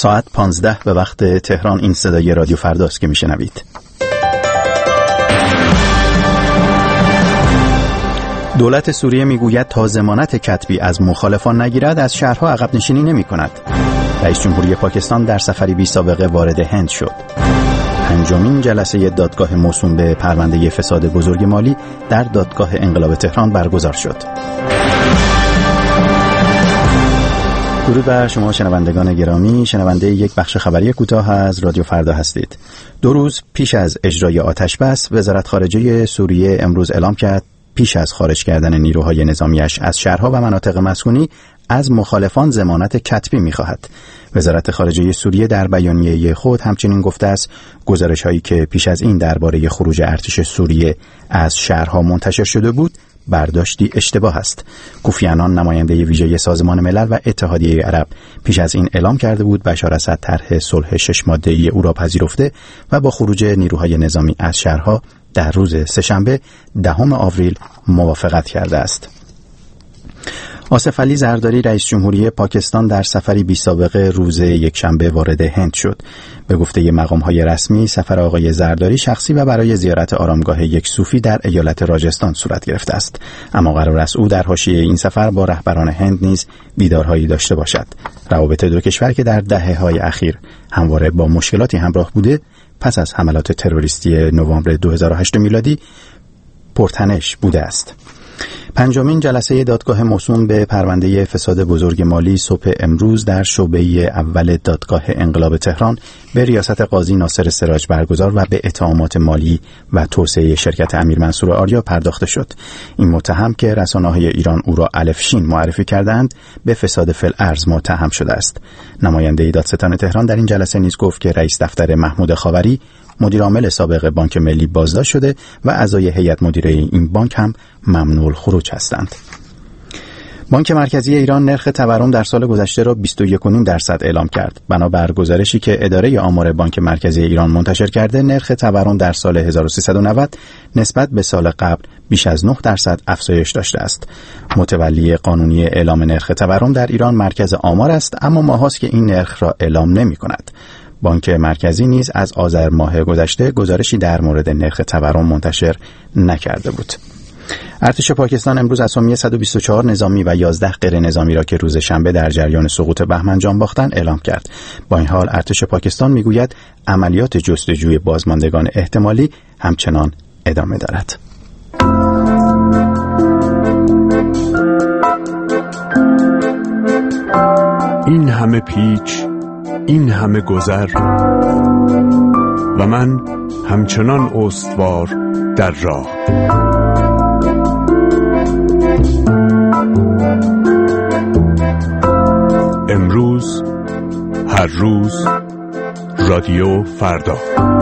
ساعت 15 به وقت تهران. این صدای رادیو فرداست که میشنوید. دولت سوریه میگوید تا ضمانت کتبی از مخالفان نگیرد از شهرها عقب نشینی نمی کند. رئیس جمهوری پاکستان در سفری بی سابقه وارد هند شد. پنجمین جلسه دادگاه موسوم به پرونده فساد بزرگ مالی در دادگاه انقلاب تهران برگزار شد. درود بر شما شنوندگان گرامی، شنونده یک بخش خبری کوتاه از رادیو فردا هستید. 2 روز پیش از اجرای آتش بس، وزارت خارجه سوریه امروز اعلام کرد پیش از خارج کردن نیروهای نظامیش از شهرها و مناطق مسکونی از مخالفان ضمانت کتبی می‌خواهد. وزارت خارجه سوریه در بیانیه خود همچنین گفته است گزارش‌هایی که پیش از این درباره خروج ارتش سوریه از شهرها منتشر شده بود برداشتی اشتباه است. کوفی عنان نماینده ویژه سازمان ملل و اتحادیه عرب پیش از این اعلام کرده بود بشار اسد طرح صلح 6 ماده‌ای او را پذیرفته و با خروج نیروهای نظامی از شهرها در روز سه‌شنبه 10 آوریل موافقت کرده است. آصف علی زرداری رئیس جمهوری پاکستان در سفری بی سابقه روز یکشنبه وارد هند شد. به گفته مقام‌های رسمی سفر آقای زرداری شخصی و برای زیارت آرامگاه یک صوفی در ایالت راجستان صورت گرفته است. اما قرار است او در حاشیه این سفر با رهبران هند نیز دیدارهایی داشته باشد. روابط دو کشور که در دهه‌های اخیر همواره با مشکلاتی همراه بوده، پس از حملات تروریستی نوامبر 2008 میلادی پرتنش بوده است. پنجمین جلسه دادگاه موسوم به پرونده فساد بزرگ مالی صبح امروز در شعبه اول دادگاه انقلاب تهران به ریاست قاضی ناصر سراج برگزار و به اتهامات مالی و توسعه شرکت امیر منصور آریا پرداخته شد. این متهم که رسانه‌های ایران او را الفشین معرفی کردند به فساد فی الارض متهم شده است. نماینده دادستان تهران در این جلسه نیز گفت که رئیس دفتر محمود خاوری مدیر عامل سابق بانک ملی بازداشت شده و اعضای هیئت مدیره این بانک هم ممنوع الخروج هستند. بانک مرکزی ایران نرخ تورم در سال گذشته را 21.5% اعلام کرد. بنابر گزارشی که اداره آمار بانک مرکزی ایران منتشر کرده، نرخ تورم در سال 1390 نسبت به سال قبل بیش از 9% افزایش داشته است. متولی قانونی اعلام نرخ تورم در ایران مرکز آمار است، اما ماهاست که این نرخ را اعلام نمی‌کند. بانک مرکزی نیز از آذر ماه گذشته گزارشی در مورد نرخ تورم منتشر نکرده بود. ارتش پاکستان امروز اسامی 124 نظامی و 11 غیر نظامی را که روز شنبه در جریان سقوط بهمن جان باختند اعلام کرد. با این حال ارتش پاکستان میگوید عملیات جستجوی بازماندگان احتمالی همچنان ادامه دارد. این همه پیچ، این همه گذر و من همچنان استوار در راه. امروز، هر روز، رادیو فردا.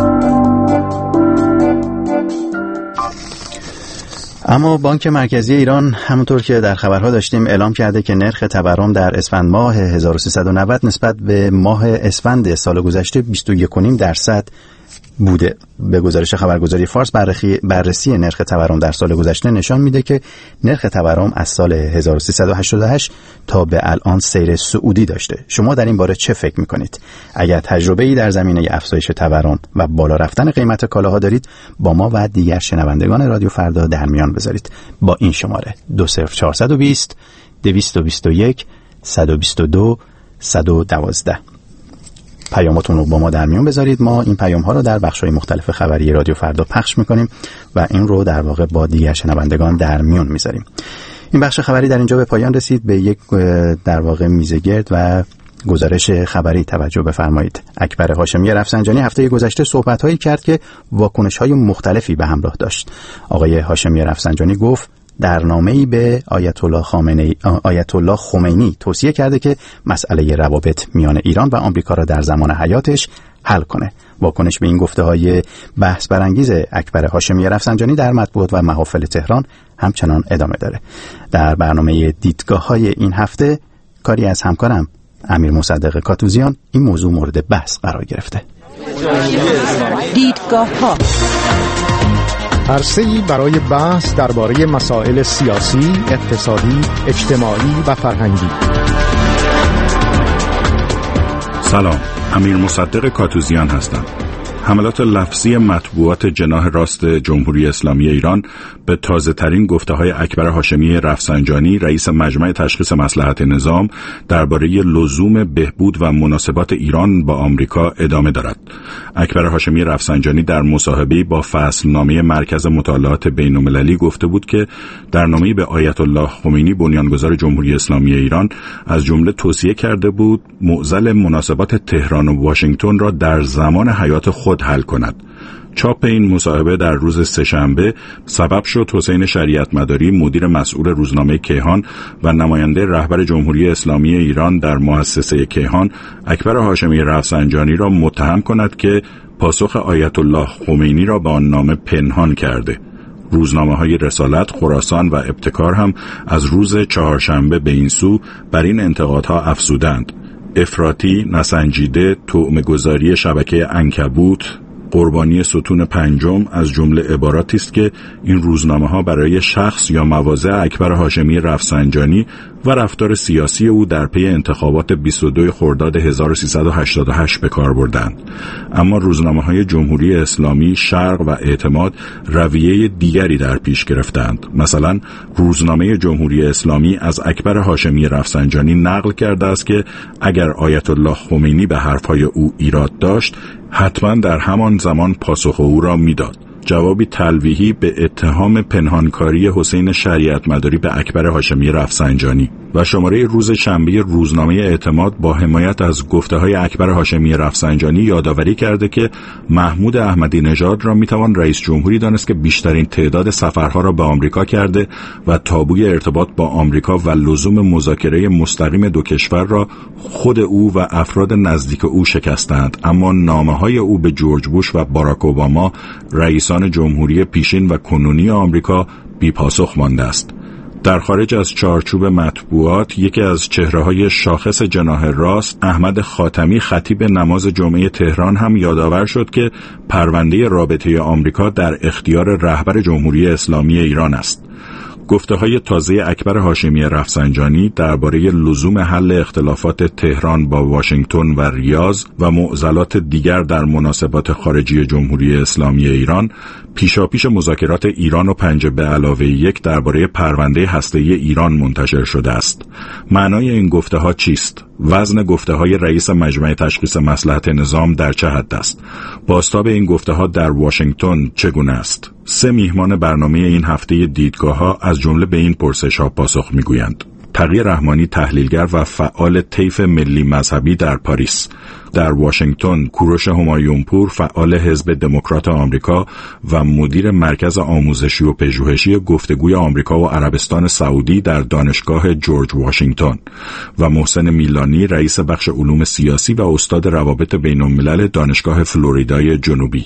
اما بانک مرکزی ایران همونطور که در خبرها داشتیم اعلام کرده که نرخ تورم در اسفند ماه 1390 نسبت به ماه اسفند سال گذشته 21.5% بوده. به گزارش خبرگزاری فارس بررسی نرخ تورم در سال گذشته نشان میده که نرخ تورم از سال 1388 تا به الان سیر صعودی داشته. شما در این باره چه فکر میکنید؟ اگر تجربه‌ای در زمینه افزایش تورم و بالا رفتن قیمت کالاها دارید، با ما و دیگر شنوندگان رادیو فردا در میان بذارید با این شماره 20420 221 122 112. پیاماتون رو با ما در میون بذارید. ما این پیام ها رو در بخش‌های مختلف خبری رادیو فردا پخش میکنیم و این رو در واقع با دیگر شنوندگان در میون میذاریم. این بخش خبری در اینجا به پایان رسید. به یک در واقع میزگرد و گزارش خبری توجه بفرمایید. اکبر هاشمی رفسنجانی هفته گذشته صحبت‌هایی کرد که واکنش‌های مختلفی به همراه داشت. آقای هاشمی رفسنجانی گفت در نامه‌ای به آیت الله خمینی توصیه کرده که مسئله روابط میان ایران و آمریکا را در زمان حیاتش حل کنه. واکنش به این گفته‌های بحث برانگیز اکبر هاشمی رفسنجانی در مطبوعات و محافل تهران همچنان ادامه داره. در برنامه دیدگاه‌های این هفته کاری از همکارم امیر مصدق کاتوزیان این موضوع مورد بحث قرار گرفته. دیدگاه‌ها عرصه‌ای برای بحث درباره مسائل سیاسی، اقتصادی، اجتماعی و فرهنگی. سلام، امیر مصدق کاتوزیان هستم. حملات لفظی مطبوعات جناح راست جمهوری اسلامی ایران به تازه ترین گفته های اکبر هاشمی رفسنجانی رئیس مجمع تشخیص مصلحت نظام درباره لزوم بهبود و مناسبات ایران با آمریکا ادامه دارد. اکبر هاشمی رفسنجانی در مصاحبه‌ای با فصلنامه مرکز مطالعات بین‌المللی گفته بود که در نامه‌ای به آیت الله خمینی بنیانگذار جمهوری اسلامی ایران از جمله توصیه کرده بود معضل مناسبات تهران و واشنگتن را در زمان حیات خود حل کند. چاپ این مصاحبه در روز سه‌شنبه سبب شد حسین شریعت مداری مدیر مسئول روزنامه کیهان و نماینده رهبر جمهوری اسلامی ایران در مؤسسه کیهان اکبر هاشمی رفسنجانی را متهم کند که پاسخ آیت الله خمینی را به آن نامه پنهان کرده. روزنامه‌های رسالت، خراسان و ابتکار هم از روز چهارشنبه به این سو بر این انتقادها افزودند. افراطی، نسنجیده، طعمه‌گذاری شبکه عنکبوت، قربانی ستون پنجم از جمله عباراتی است که این روزنامه‌ها برای شخص یا مواضع اکبر هاشمی رفسنجانی و رفتار سیاسی او در پی انتخابات 22 خرداد 1388 به کار بردند. اما روزنامه‌های جمهوری اسلامی شرق و اعتماد رویه دیگری در پیش گرفتند. مثلا روزنامه جمهوری اسلامی از اکبر هاشمی رفسنجانی نقل کرده است که اگر آیت الله خمینی به حرفهای او ایراد داشت حتما در همان زمان پاسخ او را میداد. جوابی تلویحی به اتهام پنهانکاری حسین شریعت مداری به اکبر هاشمی رفسنجانی. و شماره روز شنبه روزنامه اعتماد با حمایت از گفته‌های اکبر هاشمی رفسنجانی یادآوری کرده که محمود احمدی نژاد را میتوان رئیس جمهوری دانست که بیشترین تعداد سفرها را به آمریکا کرده و تابوی ارتباط با آمریکا و لزوم مذاکره مستقیم دو کشور را خود او و افراد نزدیک او شکستند، اما نامه‌های او به جورج بوش و باراک اوباما رئیسان جمهوری پیشین و کنونی آمریکا بی پاسخ مانده است. در خارج از چارچوب مطبوعات، یکی از چهره‌های شاخص جناح راست، احمد خاتمی خطیب نماز جمعه تهران هم یادآور شد که پرونده رابطه آمریکا در اختیار رهبر جمهوری اسلامی ایران است. گفته‌های تازه اکبر هاشمی رفسنجانی درباره لزوم حل اختلافات تهران با واشنگتن و ریاض و معضلات دیگر در مناسبات خارجی جمهوری اسلامی ایران پیشاپیش مذاکرات ایران و 5+1 درباره پرونده هسته‌ای ایران منتشر شده است. معنای این گفته‌ها چیست؟ وزن گفته‌های رئیس مجمع تشخیص مصلحت نظام در چه حد است؟ بازتاب این گفته‌ها در واشنگتن چگونه است؟ 3 میهمان برنامه این هفته دیدگاه‌ها از جمله به این پرسش‌ها پاسخ می‌گویند. تقی رحمانی تحلیلگر و فعال طیف ملی مذهبی در پاریس، در واشنگتن کوروش همایونپور فعال حزب دموکرات آمریکا و مدیر مرکز آموزشی و پژوهشی گفتگوی آمریکا و عربستان سعودی در دانشگاه جورج واشنگتن و محسن میلانی رئیس بخش علوم سیاسی و استاد روابط بین‌الملل دانشگاه فلوریدای جنوبی.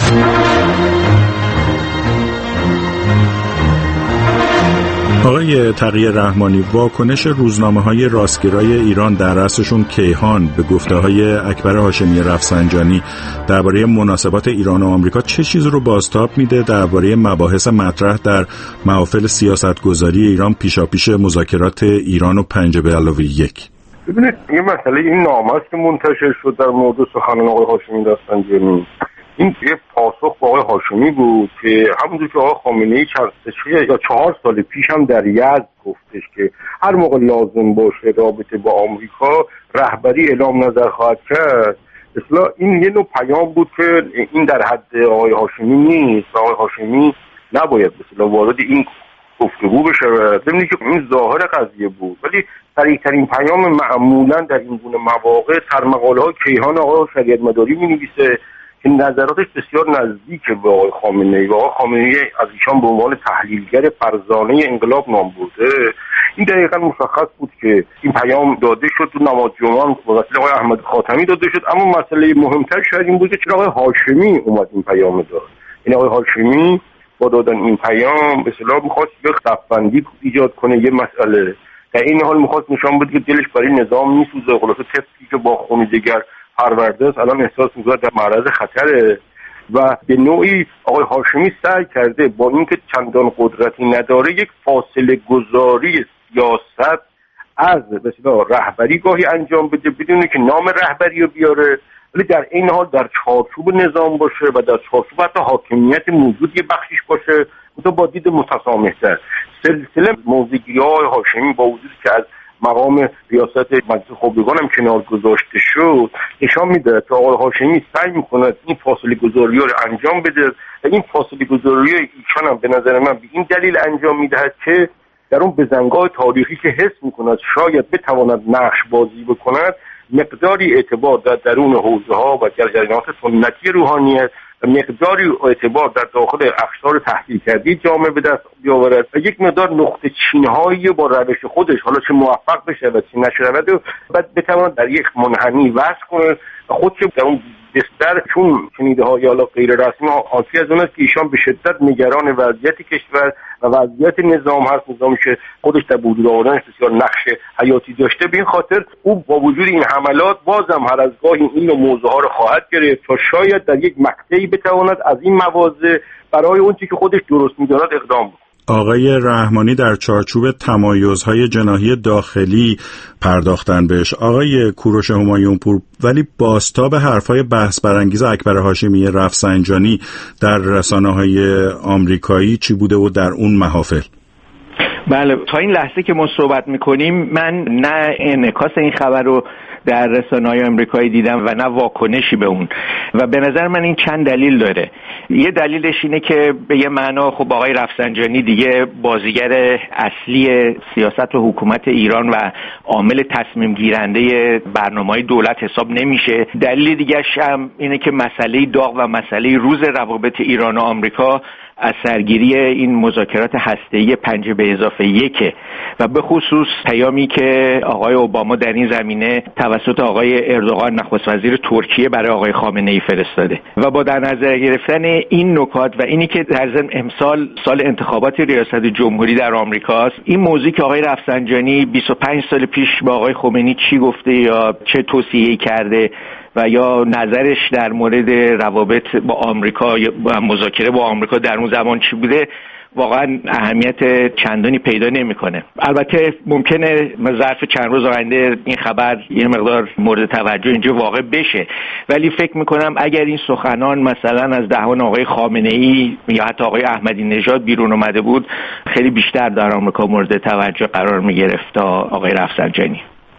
آقای تقی رحمانی، واکنش روزنامه‌های راستگرای ایران در رأسشون کیهان به گفته‌های اکبر هاشمی رفسنجانی درباره مناسبات ایران و آمریکا چه چیز رو بازتاب میده درباره مباحث مطرح در محافل سیاستگذاری ایران پیشاپیش مذاکرات ایران و 5+1؟ ببینید، یه مسئله این نامه است که منتشر شد در مورد سخنان آقای هاشمی رفسنجانی. این یه پاسخ با آقای هاشمی بود که همونجور که آقای خامنه‌ای 3 یا 4 سال پیش هم در یزد گفتش که هر موقع لازم باشه رابطه با آمریکا رهبری اعلام نظر خواهد کرد. اصلا این یه نوع پیام بود که این در حد آقای هاشمی نیست. آقای هاشمی نباید مثلا وارد این گفتگو بشه. ببینید که این ظاهر قضیه بود، ولی صریح‌ترین پیام معمولا در این گونه مواقع در مقاله‌های کیهان آقای شریعت مداری می‌نویسه که نظراتش بسیار نزدیک به آقای خامنه‌ای و آقای خامنه‌ای از ایشان به عنوان تحلیلگر فرزانه انقلاب نام برده. این دقیقاً مشخص بود که این پیام داده شد تو نماز جمعه به وسیله آقای احمد خاتمی داده شد، اما مسئله مهمتر شاید این بود که چرا آقای هاشمی اومد این پیام داد. این آقای هاشمی با دادن این پیام به اصطلاح می‌خواست یک صف‌بندی ایجاد کنه یه مسئله. در این حال می‌خواست نشان بده که دلش برای نظام می‌سوزه. خلاصه طفلی که با خون جگر پرورده است الان احساس می‌کنه در معرض خطره و به نوعی آقای هاشمی سعی کرده با اینکه چندان قدرتی نداره یک فاصله گذاری سیاست از مثلا رهبری گاهی انجام بده بدون که نام رهبری رو بیاره، ولی در این حال در چارچوب نظام باشه و در چارچوب حتی حاکمیت موجود یه بخشیش باشه، تو با دید متسامح‌تر. سلسله موضوعگیری‌های هاشمی با وجودی که از مقام ریاست مجلس خبرگان هم کنار گذاشته شد، نشان میده که آقای هاشمی سعی میکنه این فاصله گذاری رو انجام بده و این فاصله گذاری ایشان هم به نظر من به این دلیل انجام میدهد که در اون بزنگاه تاریخی که حس میکند شاید بتواند نقش بازی بکند، مقداری اعتبار در درون حوزه ها و جریانات سنتی روحانیت و مقداری اعتبار در داخل اقشار تحصیل کردی جامعه به دست بیاورد و یک مقدار نقطه چینهایی با روش خودش، حالا چه موفق بشه و چه نشود، و بعد بتواند در یک منحنی وصل کنه و خودش در اون بستر، چون شنیده های حالا غیر رسمی حاکی از اون است که ایشان به شدت نگران وضعیت کشور و وضعیت نظام هست، نظامی که خودش در وجود آوردنش بسیار نقش حیاتی داشته. به این خاطر او با وجود این حملات بازم هر از گاهی این موضوع ها رو خواهد گرفت تا شاید در یک مقطعی بتواند از این مواضع برای اون چیزی که خودش درست می‌داند اقدام کنه. آقای رحمانی در چارچوب تمایزهای جناحی داخلی پرداختن بهش. آقای کوروش همایونپور، ولی بازتاب حرفای بحث برانگیز اکبر هاشمی رفسنجانی در رسانه‌های آمریکایی چی بوده و در اون محافل؟ بله، تا این لحظه که ما صحبت میکنیم من نه انعکاس این خبر رو در رسانه‌های آمریکایی دیدم و نه واکنشی به اون، و به نظر من این چند دلیل داره. یه دلیلش اینه که به یه معنا خب آقای رفسنجانی دیگه بازیگر اصلی سیاست و حکومت ایران و عامل تصمیم گیرنده برنامه‌های دولت حساب نمیشه. دلیل دیگه‌ش هم اینه که مسئله داغ و مسئله روز روابط ایران و آمریکا از سرگیری این مذاکرات هسته‌ای 5+1 و به خصوص پیامی که آقای اوباما در این زمینه توسط آقای اردوغان نخست وزیر ترکیه برای آقای خامنه‌ای فرستاده و با در نظر گرفتن این نکات و اینی که در ضمن امسال سال انتخابات ریاست جمهوری در آمریکاست، این موضوعی که آقای رفسنجانی 25 سال پیش با آقای خمینی چی گفته یا چه توصیه‌ای کرده و یا نظرش در مورد روابط با آمریکا و مذاکره با آمریکا در اون زمان چی بوده، واقعا اهمیت چندانی پیدا نمیکنه. البته ممکنه ظرف چند روز آینده این خبر یه مقدار مورد توجه اینجا واقع بشه، ولی فکر میکنم اگر این سخنان مثلا از دهان آقای خامنه‌ای یا حتی آقای احمدی نژاد بیرون اومده بود، خیلی بیشتر در آمریکا مورد توجه قرار میگرفت تا آقای رفسنجانی.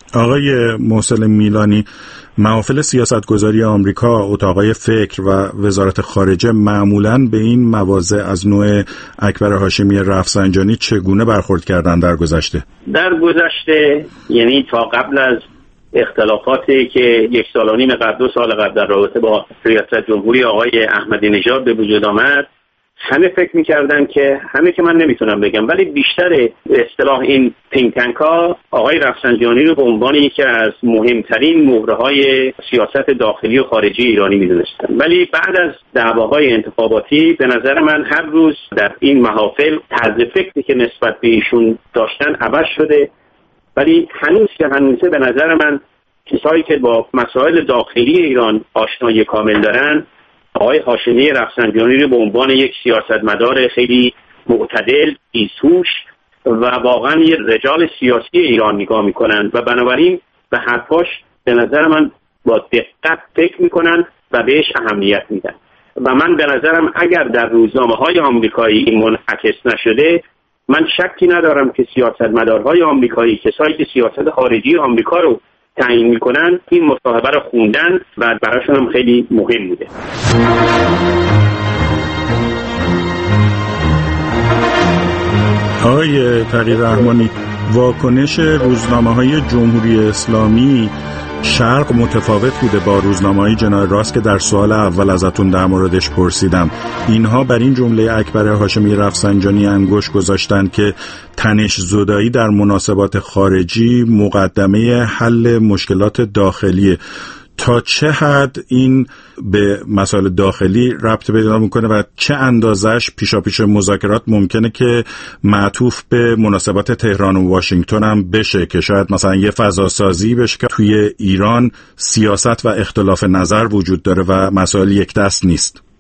آقای محسن میلانی، محافل سیاستگذاری آمریکا، اتاقای فکر و وزارت خارجه معمولاً به این مواضع از نوع اکبر هاشمی رفسنجانی چگونه برخورد کردن در گذشته؟ در گذشته، یعنی تا قبل از اختلافاتی که 1 سال و نیم قبل، 2 سال قبل در رابطه با ریاست جمهوری آقای احمدی نژاد به وجود آمد، همه فکر می‌کردن که همه که من نمیتونم بگم، ولی بیشتر اصطلاح این تینک تانک ها آقای رفسنجانی رو به عنوان یکی از مهمترین مهره‌های سیاست داخلی و خارجی ایرانی می‌دونستن. ولی بعد از دعواهای انتخاباتی به نظر من هر روز در این محافل طرز فکری که نسبت به ایشون داشتن عوض شده، ولی هنوزه به نظر من کسایی که با مسائل داخلی ایران آشنایی کامل دارن آقای هاشمی رفسنجانی رو به عنوان یک سیاستمدار خیلی معتدل، بی‌هوش و واقعا یه رجال سیاسی ایران نگاه میکنن و بنابراین به حرفاش به نظر من با دقت فکر میکنن و بهش اهمیت میدن و من به نظرم اگر در روزنامه‌های آمریکایی این منعکس نشده، من شکی ندارم که سیاستمدارهای آمریکایی، کسایی که سیاست خارجی آمریکا رو تعیین میکنن، این مصاحبه رو خوندن و براشون هم خیلی مهم بوده. آقای تقی رحمانی، واکنش روزنامه‌های جمهوری اسلامی شرق متفاوت بوده با روزنامه‌های جناح راست که در سوال اول ازتون در موردش پرسیدم. اینها بر این جمله اکبر هاشمی رفسنجانی انگشت گذاشتن که تنش زدایی در مناسبات خارجی مقدمه حل مشکلات داخلیه. تا چه حد این به مسائل داخلی ربط پیدا میکنه و چه اندازش پیشاپیش مذاکرات ممکنه که معطوف به مناسبات تهران و واشنگتن هم بشه که شاید مثلا یه فضا سازی بشه که توی ایران سیاست و اختلاف نظر وجود داره و مسائل یک دست نیست؟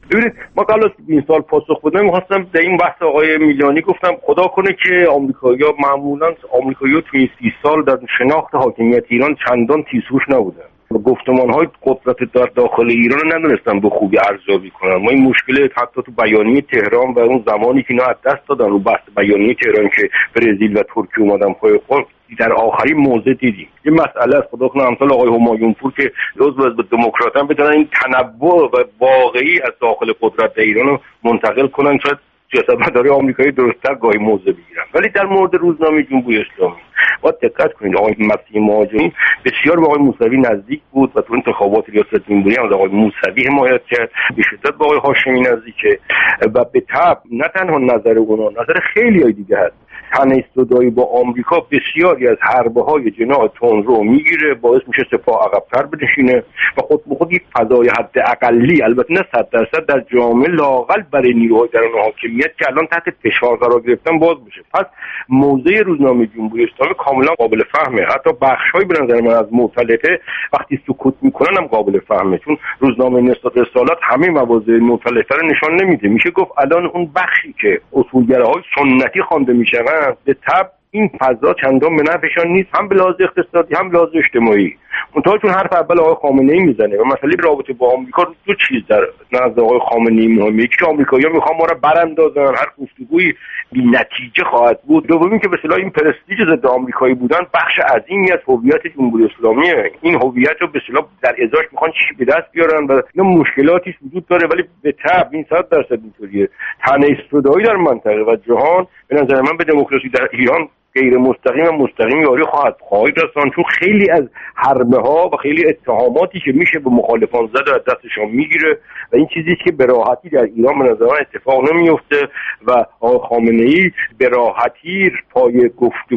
ببینید ما قبل از 20 سال پاسخ بدم می‌خواستم در این بحث آقای میلانی گفتم خدا کنه که آمریکایی‌ها معمولاً تو این 30 سال در شناخت حاکمیت ایران چندان تیزهوش نبودن. گفتمان‌های قدرت در داخل ایران رو ندونستن به خوبی ارزیابی کنن. ما این مشکل حتی تو بیانیه تهران و اون زمانی که اینا از دست دادن رو بحث بیانیه تهران که برزیل و ترکیه اومدن پای خود در آخرین موضع دیدیم. یه مسئله است خدا کنه امثال آقای همایونپور که عضو حزب دموکراتن بتونن این تنوع و واقعی از داخل قدرت ایران رو منتقل کنن، شاید سیاستمدارای آمریکایی درست‌تر گاهی موضع بگیرن. ولی در مورد روزنامه جمهوری اسلامی باید دقت کنید. آقای مسیح مهاجری بسیار به آقای موسوی نزدیک بود و تو انتخابات ریاست جمهوری هم آقای موسوی حمایت کرد، به شدت با آقای هاشمی نزدیکه و به طبع نه تنها نظر اونا، نظر خیلی‌های دیگه هست. تنش زدایی با آمریکا بسیاری از حربه‌های جناح تندرو میگیره، باعث میشه سپاه عقب‌تر بنشینه و خود به خود یک فضای حد اقلی، البته نه 100% در جامعه، لااقل برای نیروهای درون حاکمیت که الان تحت فشار قرار گرفتن باز بشه. پس موضع روزنامه جمهوری اسلامی کاملا قابل فهمه. حتی بخش‌های به نظر من از مؤتلفه وقتی سکوت میکنن هم قابل فهمه، چون روزنامه نسبت رسالت همه مواضع مؤتلفه رو نشان نمیده. میشه گفت الان اون بخشی که اصولگراهای سنتی خوانده میشن به طب این فضا چندان به نفعشان نیست، هم به لحاظ اقتصادی هم به لحاظ اجتماعی. منتها چون حرف اول آقای خامنه‌ای میزنه و مسئله رابطه با آمریکا، دو چیز در نزد آقای خامنه‌ای مهمه. یکی که آمریکایی‌ها میخوان ما رو براندازن، هر گفتگویی بی‌نتیجه خواهد بود. دومی که به اصطلاح این پرستیژ ضد آمریکایی بودن بخش عظیمی از هویت جمهوری اسلامیه. این هویت رو به اصطلاح در ازاش میخوان چی به دست بیارن و اینا مشکلاتی وجود داره، ولی به طبع این 100% اینطوریه. تنش زدایی در منطقه و جهان به نظر من به دموکراسی در ایران غیر مستقیم و مستقیم یاری خواهد رساند، چون خیلی از حربه ها و خیلی اتهاماتی که میشه به مخالفان زد از دستشان میگیره و این چیزی که به راحتی در ایران به نظر من اتفاق نمیفته و آقای خامنه‌ای به راحتی پای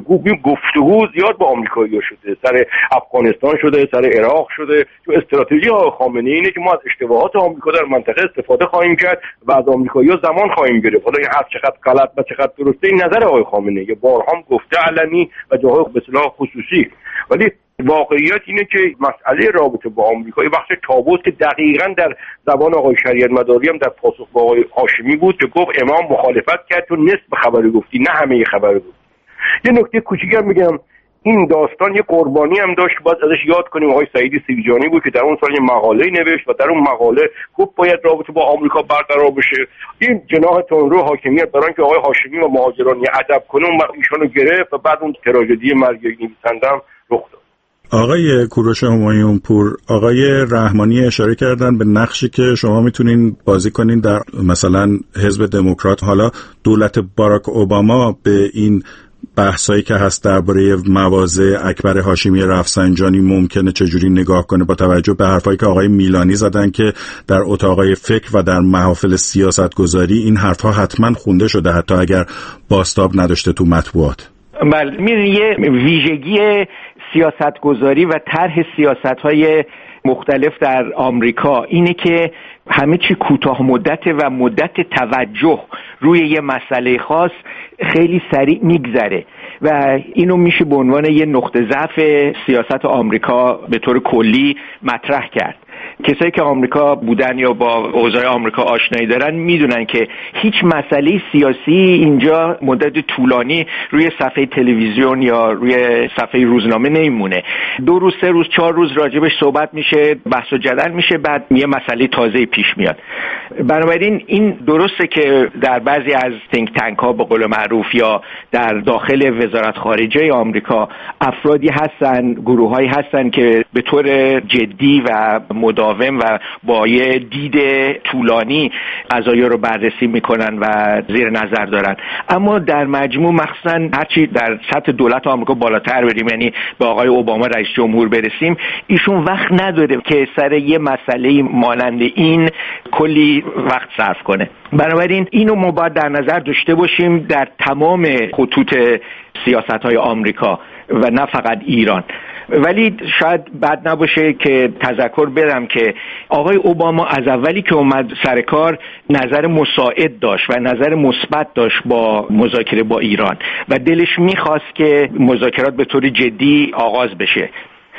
گفتگو زیاد با آمریکایی‌ها شده، سر افغانستان شده، سر عراق شده. چون استراتژی آقای خامنه‌ای اینه که ما از اشتباهات آمریکا در منطقه استفاده خواهیم کرد و از آمریکایی‌ها زمان خواهیم گرفت. حالا این هر چقدر غلط و چقدر درسته این نظر آقای خامنه‌ای، بارها گفته علنی و جاهای به اصطلاح خصوصی، ولی واقعیت اینه که مسئله رابطه با آمریکا یه بخش تابوست که دقیقاً در زبان آقای شریعت مداری هم در پاسخ با آقای هاشمی بود که گفت امام مخالفت کرد تو نصف خبر گفتی نه همه خبر گفتی. یه نکته کوچیکم میگم، این داستان یه قربانی هم داشت، باید ازش یاد کنیم. آقای سعیدی سیرجانی بود که در اون سال یه مقاله نوشت و در اون مقاله گفت باید رابطه با آمریکا برقرار بشه. این جناح تندرو حاکمیت برای اینکه آقای هاشمی و مهاجران ادب کنه اون ایشونو گرفت و بعد اون تراژدی مرگ نویسنده هم رخ داد. آقای کوروش همایونپور، آقای رحمانی اشاره کردن به نقشی که شما میتونین بازی کنین در مثلا حزب دموکرات. حالا دولت باراک اوباما به این بحثایی که هست درباره مواضع اکبر هاشمی رفسنجانی ممکنه چجوری نگاه کنه با توجه به حرفایی که آقای میلانی زدن که در اتاقای فکر و در محافل سیاستگذاری این حرفها حتما خونده شده حتی اگر بازتاب نداشته تو مطبوعات؟ بله، می‌دونی یه ویژگی سیاستگذاری و طرح سیاست‌های مختلف در آمریکا اینه که همه چی کوتاه مدته و مدت توجه روی یه مسئله خاص خیلی سریع میگذره و اینو میشه به عنوان یه نقطه ضعف سیاست آمریکا به طور کلی مطرح کرد. کسایی که آمریکا بودن یا با اوضاع آمریکا آشنایی دارن میدونن که هیچ مسئله سیاسی اینجا مدت طولانی روی صفحه تلویزیون یا روی صفحه روزنامه نمیمونه. 2 روز 3 روز 4 روز راجبش صحبت میشه، بحث و جدل میشه، بعد یه مسئله تازه پیش میاد. بنابراین این درسته که در بعضی از تینک تانک ها به قول معروف یا در داخل وزارت خارجه آمریکا افرادی هستن، گروه‌هایی هستن که به طور جدی و مداوم و با یه دید طولانی قضایا رو بررسی میکنن و زیر نظر دارن. اما در مجموع مخصوصا هرچی در سطح دولت آمریکا بالاتر بریم، یعنی به آقای اوباما رئیس جمهور برسیم، ایشون وقت نداره که سر یه مسئله مانند این کلی وقت صرف کنه. بنابراین اینو ما باید در نظر داشته باشیم در تمام خطوط سیاست‌های آمریکا و نه فقط ایران. ولی شاید بد نباشه که تذکر بدم که آقای اوباما از اولی که اومد سر کار نظر مساعد داشت و نظر مثبت داشت با مذاکره با ایران و دلش میخواست که مذاکرات به طور جدی آغاز بشه.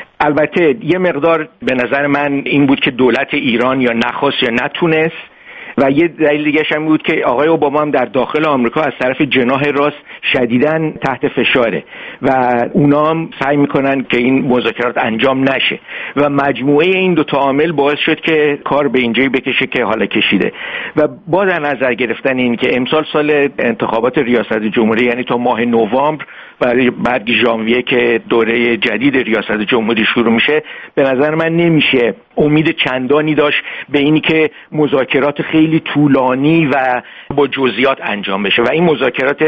البته یه مقدار به نظر من این بود که دولت ایران یا نخواست یا نتونست و یه دلیل دیگه هم بود که آقای اوباما هم در داخل آمریکا از طرف جناح راست شدیداً تحت فشاره و اونا هم سعی میکنن که این مذاکرات انجام نشه و مجموعه این دو تا عامل باعث شد که کار به اینجایی بکشه که حالا کشیده. و با در نظر گرفتن این که امسال سال انتخابات ریاست جمهوری، یعنی تا ماه نوامبر برای بعد ژانویه که دوره جدید ریاست جمهوری شروع میشه، به نظر من نمیشه امید چندانی داشت به اینی که مذاکرات خیلی طولانی و با جزئیات انجام بشه و این مذاکرات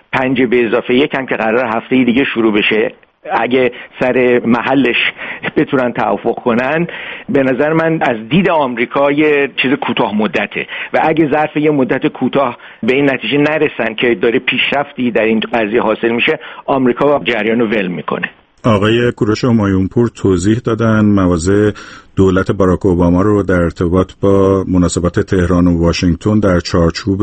5+1 هم که قرار هفته دیگه شروع بشه، اگه سر محلش بتونن توافق کنن، به نظر من از دید آمریکا یه چیز کوتاه مدته و اگه ظرف یه مدت کوتاه به این نتیجه نرسن که داره پیشرفتی در این قضیه حاصل میشه، آمریکا جریان رو ول میکنه. آقای کوروش همایونپور توضیح دادن مواضع دولت باراک اوباما رو در ارتباط با مناسبات تهران و واشنگتن در چارچوب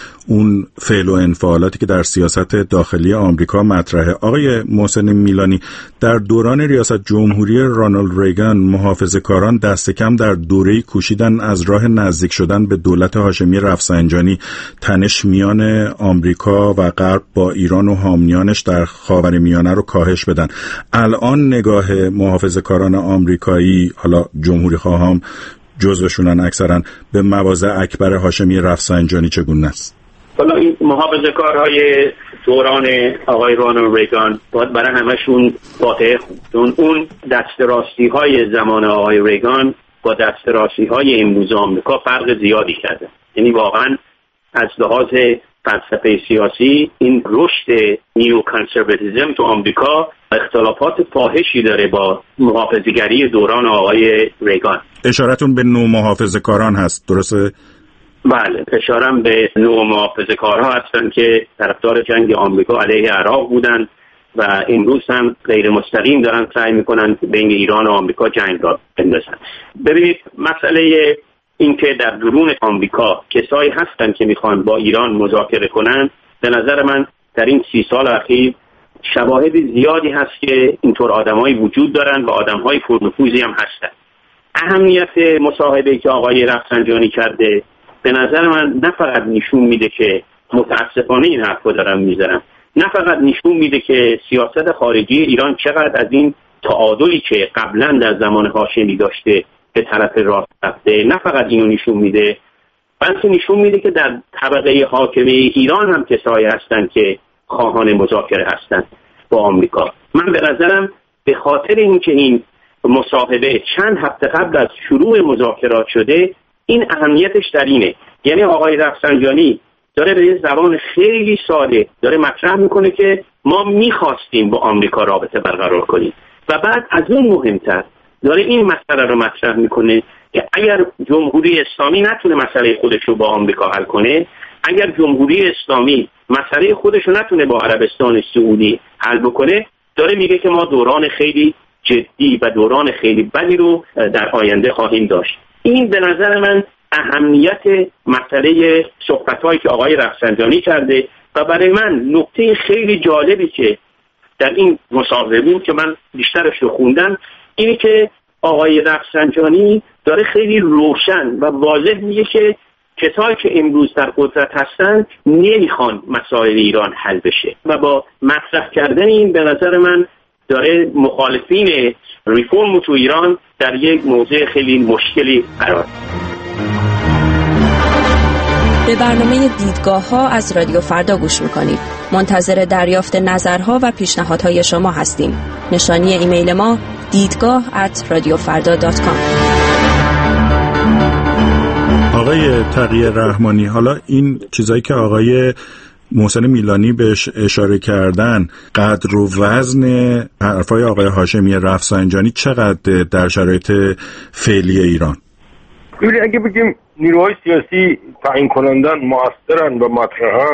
اون فعل و انفعالاتی که در سیاست داخلی آمریکا مطرحه. آقای محسن میلانی، در دوران ریاست جمهوری رونالد ریگان محافظه‌کاران دست کم در دوره‌ای کوشیدن از راه نزدیک شدن به دولت هاشمی رفسنجانی تنش میان آمریکا و غرب با ایران و حامیانش در خاورمیانه رو کاهش بدن. الان نگاه محافظه‌کاران آمریکایی، حالا جمهوری خواهان جزوشونن اکثرا، به مواضع اکبر هاشمی رفسنجانی چگونه است؟ حالا این محافظه‌کارهای دوران آقای رونالد ریگان باید برای همشون فاتحه خوند. اون دستراسی‌های زمان آقای ریگان با دستراسی‌های امروز آمریکا فرق زیادی کرده. یعنی واقعا از لحاظ فلسفه سیاسی این رشد نیو کانسرواتیسم تو آمریکا اختلافات فاحشی داره با محافظه‌گری دوران آقای ریگان. اشارتون به نوع محافظه‌کاران هست، درسته؟ بله، اشارم به نوع محافظه‌کارها هستن که طرفدار جنگ آمریکا علیه عراق بودن و امروز هم غیر مستقیم دارن سعی میکنن بین ایران و آمریکا جنگ را بندازن. ببینید، مسئله این که در درون آمریکا کسایی هستن که میخوان با ایران مذاکره کنن، به نظر من در این 30 سال اخیر شواهد زیادی هست که اینطور آدمایی وجود دارن و آدمهای پرنفوذی هم هستن. اهمیت مصاحبه‌ای که آقای رفسنجانی کرده به نظر من نه فقط نشون میده که متاسفانه این حرفو دارم میذارم، نه فقط نشون میده که سیاست خارجی ایران چقدر از این تعادلی که قبلا در زمان هاشمی داشته به طرف راست رفته، نه فقط اینو نشون میده، بلکه نشون میده که در طبقه حاکمه ایران هم کسایی هستن که خواهان مذاکره هستن با آمریکا. من به نظرم به خاطر اینکه این مصاحبه چند هفته قبل از شروع مذاکرات شده، این اهمیتش در اینه. یعنی آقای رفسنجانی داره به زبان خیلی ساده داره مطرح میکنه که ما میخواستیم با آمریکا رابطه برقرار کنیم و بعد از اون مهمتر داره این مسئله رو مطرح میکنه که اگر جمهوری اسلامی نتونه مسئله خودش رو با آمریکا حل کنه، اگر جمهوری اسلامی مسئله خودش رو نتونه با عربستان سعودی حل بکنه، داره میگه که ما دوران خیلی جدی و دوران خیلی بدی رو در آینده خواهیم داشت. این به نظر من اهمیت مسئله صحبت‌هایی که آقای رفسنجانی کرده و برای من نکته خیلی جالبی که در این مصاحبه بود که من بیشترش رو خوندم، اینه که آقای رفسنجانی داره خیلی روشن و واضح میگه که کسایی که امروز در قدرت هستن نمیخوان مسائل ایران حل بشه و با مطرح کردن این به نظر من داره مخالفین ریفورم تو ایران در یک موضع خیلی مشکلی قرار. به برنامه دیدگاه‌ها از رادیو فردا گوش می‌کنید. منتظر دریافت نظرها و پیشنهادهای شما هستیم. نشانی ایمیل ما دیدگاه@radiofarda.com. آقای تقی رحمانی، حالا این چیزایی که آقای محسن میلانی بهش اشاره کردن، قدر و وزن حرفای آقای هاشمی رفسنجانی چقدر در شرایط فعلی ایران؟ اگه بگیم نیروهای سیاسی تعیین کنندن، مؤثرن و مطرحن،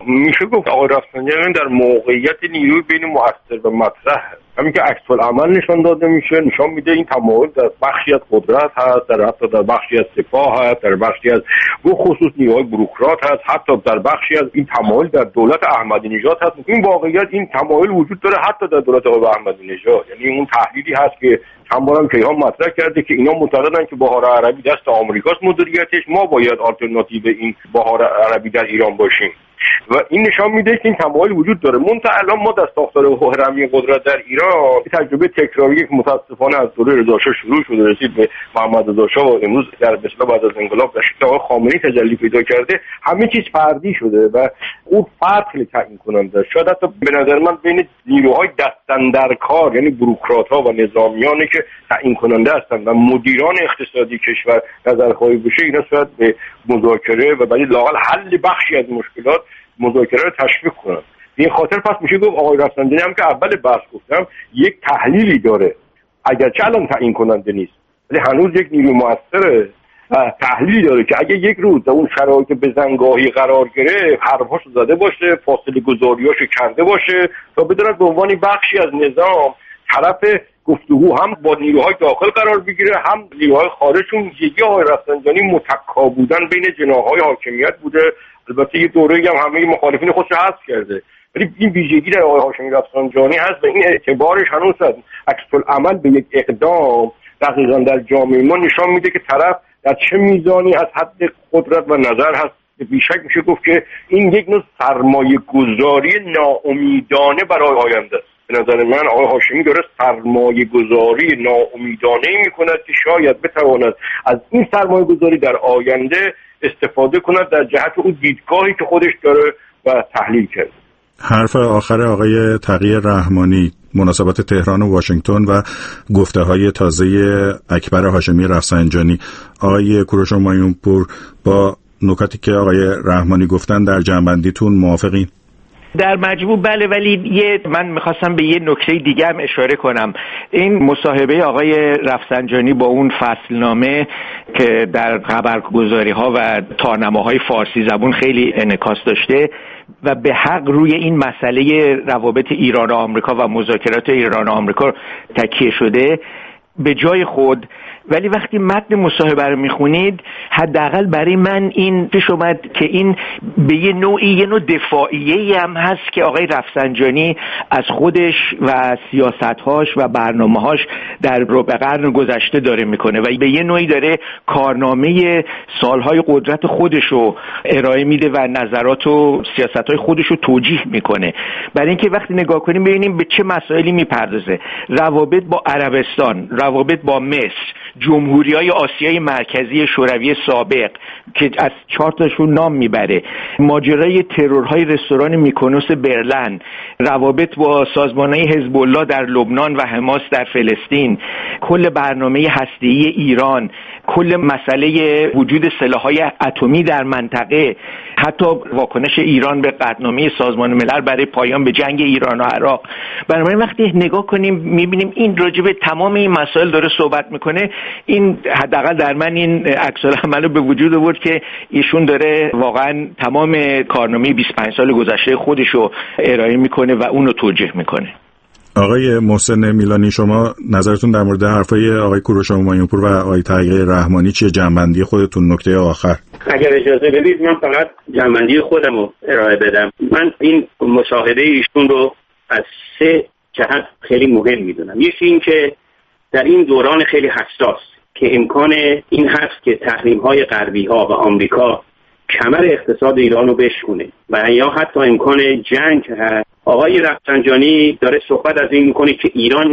میشه گفت آقای رفسنجانی در موقعیت نیروی بین مؤثر و مطرح، همین که عکس العمل نشان داده میشه، نشان میده این تمایل در بخشی از قدرت هست، در بخشی از سپاه هست، در بخشی از به خصوص نیروهای بوروکرات هست، حتی در بخشی از این تمایل در دولت احمدی نژاد هست. این واقعیت این تمایل وجود داره حتی در دولت آقای احمدی نژاد. یعنی اون تحلیلی هست که چند بارم کیهان مطرح کرده که اینا معتقدن که بهار عربی دست آمریکاست مدیریتش، ما باید آلترناتیو این بهار عربی در ایران باشیم و این نشان میده که این تمایل وجود داره. منتها الان ما در ساختار هرمی قدرت در ایران تجربه تکراری که متاسفانه از دوره رضا شاه شروع شده رسید به محمد رضا شاه و امروز در بسیار بعد از انقلاب در شکل آقای خامنه‌ای تجلی پیدا کرده، همه چیز فردی شده و اون فرد خیلی تعیین کننده. شاید حتی به نظر من بین نیروهای دستاندرکار یعنی بوروکرات‌ها و نظامیانی که تعیین کننده هستند و مدیران اقتصادی کشور نظرخواهی بشه، اینا شاید به مذاکره و برای لااقل حل بخشی از مشکلات مذاکره رو تشویق کنن. این خاطر پس میشه گفت آقای رفسنجانی هم که اول بحث گفتم یک تحلیلی داره، اگرچه الان تعیین کننده نیست ولی هنوز یک نیروی موثره و تحلیلی داره که اگه یک روز در اون شرایط بزنگاهی قرار گرفت حرفاشو زده باشه، فاصله گذاریاشو کرده باشه تا بداند به عنوان بخشی از نظام طرف گفتگو هم با نیروهای داخل قرار بگیره هم نیروهای خارج. چون ویژگی آقای رفسنجانی متکا بودن بین جناح‌های حاکمیت بوده. البته یه دوره‌ای هم همه مخالفین خودش حذف کرده، ولی این ویژگی در آقای هاشمی رفسنجانی هست و این اعتبارش هنوز عکس العمل به یک اقدام دقیقاً در جامعه ما نشان میده که طرف در چه میزانی از حد قدرت و نظر هست. بیشک میشه گفت که این یک نوع سرمایه گذاری ناامیدانه برای آینده است. به نظر من آقای هاشمی داره سرمایه گذاری ناامیدانه‌ای میکند که شاید بتواند از این سرمایه گذاری در آینده استفاده کند در جهت اون دیدگاهی که خودش داره و تحلیل کرد. حرف آخر آقای تقی رحمانی مناسبات تهران و واشنگتن و گفته‌های تازه اکبر هاشمی رفسنجانی. آقای کوروش مایونپور با نکاتی که آقای رحمانی گفتن در جنبندیتون موافقین؟ در مجموع بله، ولی من میخواستم به یه نکته دیگه هم اشاره کنم. این مصاحبه آقای رفسنجانی با اون فصلنامه که در خبرگزاری ها و تارنماهای فارسی زبون خیلی انعکاس داشته و به حق روی این مسئله روابط ایران و آمریکا و مذاکرات ایران و آمریکا تکیه شده به جای خود، ولی وقتی متن مصاحبه رو میخونید حداقل برای من این پیش اومد که این به یه نوع دفاعیه‌ای هم هست که آقای رفسنجانی از خودش و سیاست‌هاش و برنامه‌هاش در ربع قرن گذشته داره میکنه و به یه نوعی داره کارنامه سالهای قدرت خودش رو ارائه میده و نظرات و سیاست‌های خودش رو توجیه میکنه. برای اینکه وقتی نگاه کنیم ببینیم به چه مسائلی میپردازه: روابط با عربستان، روابط با مصر، جمهوری‌های آسیای مرکزی شوروی سابق که از 4 تاشون نام میبره، ماجرای ترورهای رستوران میکونوس برلن، روابط با سازمان‌های حزب الله در لبنان و حماس در فلسطین، کل برنامه هسته‌ای ایران، کل مسئله وجود سلاح‌های اتمی در منطقه، حتی واکنش ایران به قطعنامه سازمان ملل برای پایان به جنگ ایران و عراق. بنابراین وقتی نگاه کنیم می‌بینیم این راجع به تمام این مسائل داره صحبت میکنه. این حداقل در من این عکس‌العمل رو به وجود آورد که ایشون داره واقعا تمام کارنامه 25 سال گذشته خودش رو ارائه میکنه و اون رو توجیه میکنه. آقای محسن میلانی، شما نظرتون در مورد حرفای آقای کوروش مایونپور و آقای تقی رحمانی چیه؟ جنبندی خودتون نکته آخر. اگر اجازه بدید من فقط جنبندی خودم رو ارائه بدم. من این مصاحبه ایشون رو از 3 جهت خیلی مهم میدونم. یکی این که در این دوران خیلی حساس که امکان این هست که تحریم‌های غربی‌ها و آمریکا کمر اقتصاد ایران رو بشکونه و یا حتی امکان جنگ هست، آقای رفسنجانی داره صحبت از این میکنه که ایران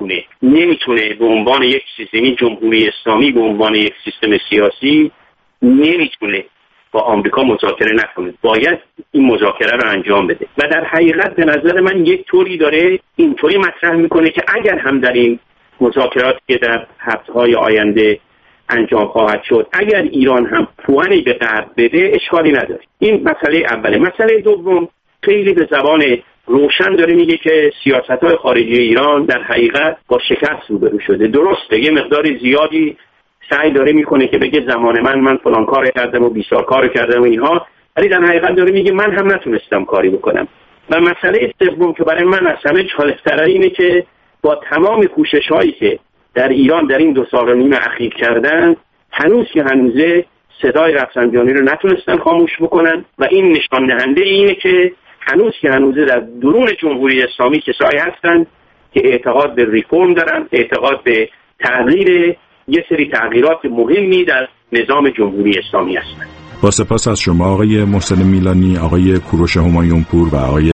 نمیتونه به عنوان یک سیستمی جمهوری اسلامی، به عنوان یک سیستم سیاسی نمیتونه با آمریکا مذاکره نکنه، باید این مذاکره رو انجام بده. و در حقیقت به نظر من یک طوری داره اینطوری مطرح میکنه که اگر هم در این مذاکراتی که در هفته‌های آینده انجام خواهد شد اگر ایران هم پوانی به غرب بده اشکالی نداره. این مسئله اوله. مسئله دوم خیلی به زبان روشن داره میگه که سیاست‌های خارجی ایران در حقیقت با شکست روبرو شده. درسته یه مقدار زیادی سعی داره میکنه که بگه زمان من فلان کار کردم و بیسار کار کردم و اینها، ولی در حقیقت داره میگه من هم نتونستم کاری بکنم. و مسئله سوم که برای من از همه جالب‌تر اینه که با تمام کوشش‌هایی که در ایران در این 2 سال و نیم اخیر کردن، هنوز که هنوزه صدای رفسنجانی رو نتونستن خاموش بکنن و این نشان دهنده اینه که هنوز که هنوزه در درون جمهوری اسلامی کسایی هستن که اعتقاد به ریفرم دارن، اعتقاد به تغییر یه سری تغییرات مهمی در نظام جمهوری اسلامی هستن. با سپاس از شما آقای محسن میلانی، آقای کوروش همایونپور و آقای